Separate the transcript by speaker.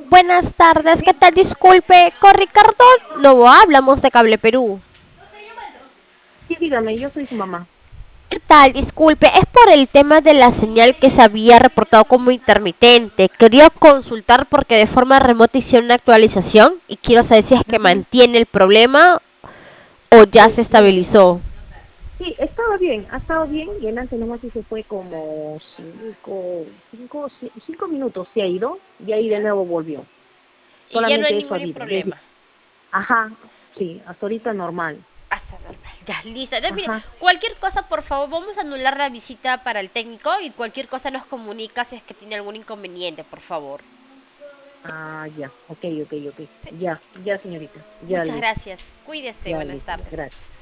Speaker 1: Buenas tardes, ¿qué tal? Disculpe, con Ricardo Novoa hablamos de Cable Perú.
Speaker 2: Sí, dígame, yo soy su mamá.
Speaker 1: ¿Qué tal? Disculpe, es por el tema de la señal que se había reportado como intermitente. Quería consultar porque de forma remota hicieron una actualización y quiero saber si es que
Speaker 2: Ujú.
Speaker 1: mantiene el problema o ya se
Speaker 2: Mire,
Speaker 1: estabilizó.
Speaker 2: sí, ha estado bien, y el antes nomás sí se fue como 5 minutos se ha ido, y ahí de nuevo volvió.
Speaker 1: Y ya no hay
Speaker 2: Solamente eso ha
Speaker 1: ningún
Speaker 2: habido.
Speaker 1: problema.
Speaker 2: Ajá, sí, hasta ahorita normal.
Speaker 1: Hasta normal. Ya, listo. Entonces, mire,
Speaker 2: Ajá,
Speaker 1: cualquier cosa, por favor, vamos a anular la visita para el técnico y cualquier cosa nos comunica si es que tiene algún inconveniente, por favor.
Speaker 2: ya, ok, ya, ya señorita, ya
Speaker 1: Muchas
Speaker 2: listo,
Speaker 1: gracias. Cuídese.
Speaker 2: ya
Speaker 1: Buenas
Speaker 2: listo,
Speaker 1: tardes.
Speaker 2: gracias.